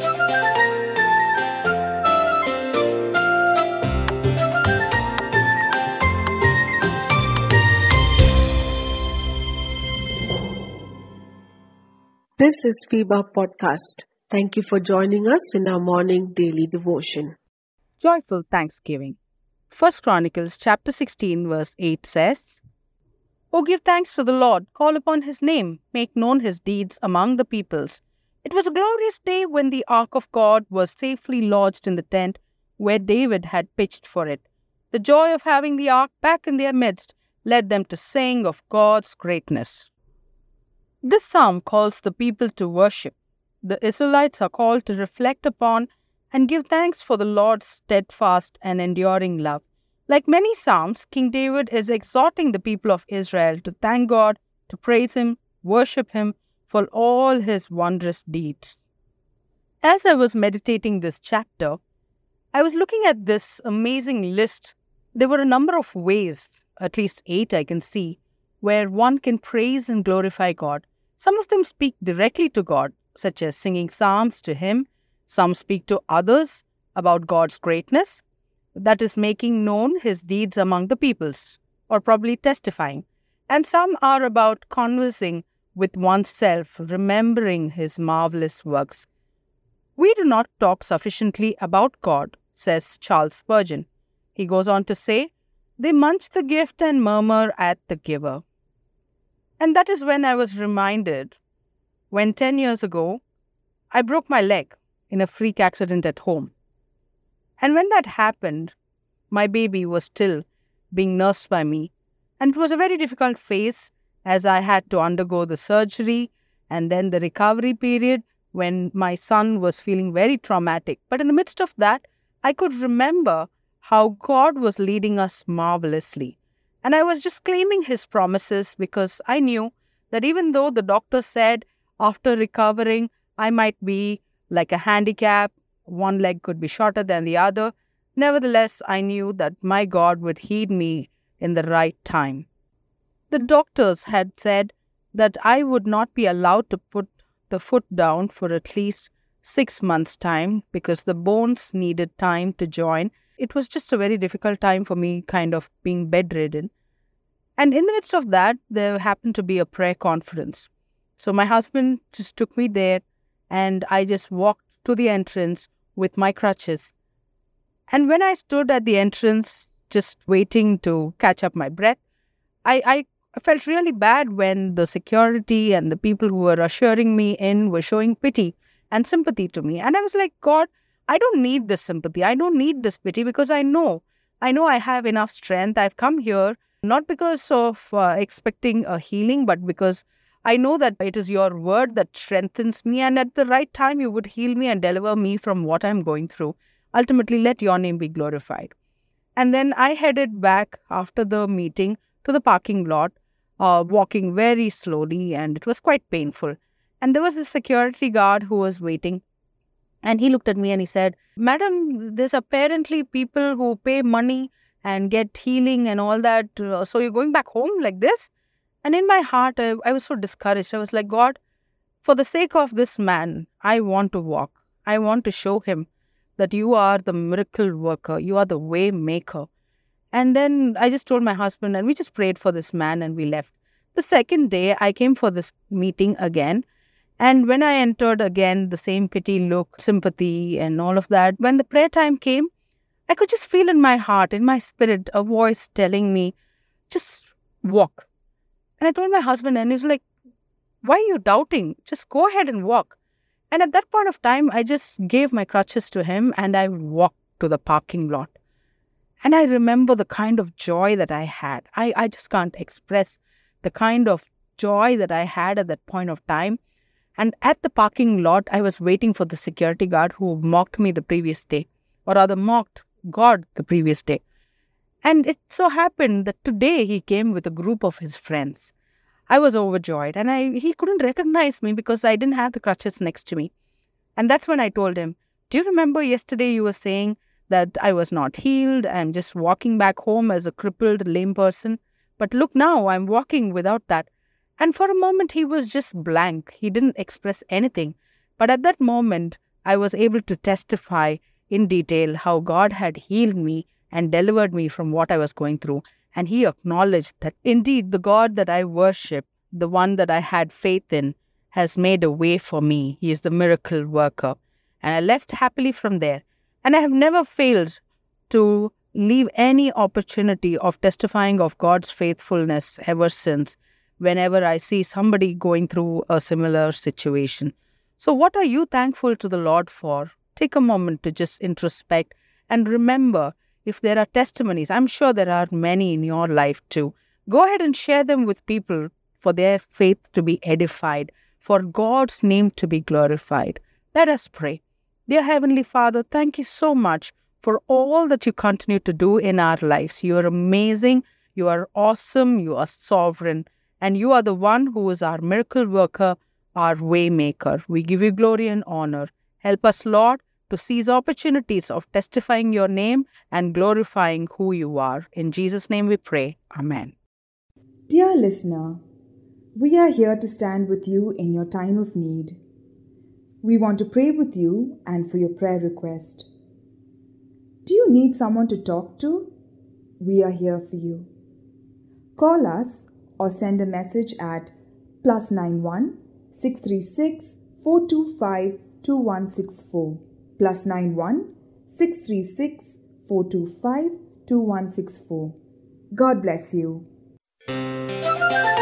This is FIBA Podcast. Thank you for joining us in our morning daily devotion. Joyful Thanksgiving. First Chronicles chapter 16 verse 8 says, "O give thanks to the Lord, call upon his name, make known his deeds among the peoples." It was a glorious day when the ark of God was safely lodged in the tent where David had pitched for it. The joy of having the ark back in their midst led them to sing of God's greatness. This psalm calls the people to worship. The Israelites are called to reflect upon and give thanks for the Lord's steadfast and enduring love. Like many psalms, King David is exhorting the people of Israel to thank God, to praise him, worship him for all his wondrous deeds. As I was meditating this chapter, I was looking at this amazing list. There were a number of ways, at least 8 I can see, where one can praise and glorify God. Some of them speak directly to God, such as singing psalms to him. Some speak to others about God's greatness, that is, making known his deeds among the peoples, or probably testifying. And some are about conversing with oneself, remembering his marvelous works. We do not talk sufficiently about God, says Charles Spurgeon. He goes on to say, "They munch the gift and murmur at the giver." And that is when I was reminded when 10 years ago, I broke my leg in a freak accident at home. And when that happened, my baby was still being nursed by me. And it was a very difficult phase as I had to undergo the surgery and then the recovery period when my son was feeling very traumatic. But in the midst of that, I could remember how God was leading us marvelously. And I was just claiming his promises because I knew that even though the doctor said after recovering I might be like a handicap, one leg could be shorter than the other, nevertheless I knew that my God would heed me in the right time. The doctors had said that I would not be allowed to put the foot down for at least 6 months' time because the bones needed time to join. It was just a very difficult time for me, kind of being bedridden. And in the midst of that, there happened to be a prayer conference. So my husband just took me there and I just walked to the entrance with my crutches. And when I stood at the entrance, just waiting to catch up my breath, I felt really bad when the security and the people who were ushering me in were showing pity and sympathy to me. And I was like, God, I don't need this sympathy. I don't need this pity because I know I have enough strength. I've come here not because of expecting a healing, but because I know that it is your word that strengthens me, and at the right time you would heal me and deliver me from what I'm going through. Ultimately, let your name be glorified. And then I headed back after the meeting to the parking lot, walking very slowly, and it was quite painful. And there was a security guard who was waiting. And he looked at me and he said, "Madam, there's apparently people who pay money and get healing and all that. So you're going back home like this?" And in my heart, I was so discouraged. I was like, God, for the sake of this man, I want to walk. I want to show him that you are the miracle worker. You are the way maker. And then I just told my husband and we just prayed for this man and we left. The second day, I came for this meeting again. And when I entered again, the same pity look, sympathy and all of that, when the prayer time came, I could just feel in my heart, in my spirit, a voice telling me, just walk. And I told my husband and he was like, "Why are you doubting? Just go ahead and walk." And at that point of time, I just gave my crutches to him and I walked to the parking lot. And I remember the kind of joy that I had. I just can't express the kind of joy that I had at that point of time. And at the parking lot, I was waiting for the security guard who mocked me the previous day, or rather mocked God the previous day. And it so happened that today he came with a group of his friends. I was overjoyed and he couldn't recognize me because I didn't have the crutches next to me. And that's when I told him, "Do you remember yesterday you were saying that I was not healed? I'm just walking back home as a crippled, lame person. But look now, I'm walking without that." And for a moment he was just blank. He didn't express anything. But at that moment, I was able to testify in detail how God had healed me and delivered me from what I was going through. And he acknowledged that indeed the God that I worship, the one that I had faith in, has made a way for me. He is the miracle worker. And I left happily from there. And I have never failed to leave any opportunity of testifying of God's faithfulness ever since, whenever I see somebody going through a similar situation. So what are you thankful to the Lord for? Take a moment to just introspect and remember, if there are testimonies, I'm sure there are many in your life too. Go ahead and share them with people for their faith to be edified, for God's name to be glorified. Let us pray. Dear Heavenly Father, thank you so much for all that you continue to do in our lives. You are amazing, you are awesome, you are sovereign, and you are the one who is our miracle worker, our way maker. We give you glory and honor. Help us, Lord, to seize opportunities of testifying your name and glorifying who you are. In Jesus' name we pray. Amen. Dear listener, we are here to stand with you in your time of need. We want to pray with you and for your prayer request. Do you need someone to talk to? We are here for you. Call us or send a message at +91 636 425 2164. +91 636 425 2164. God bless you.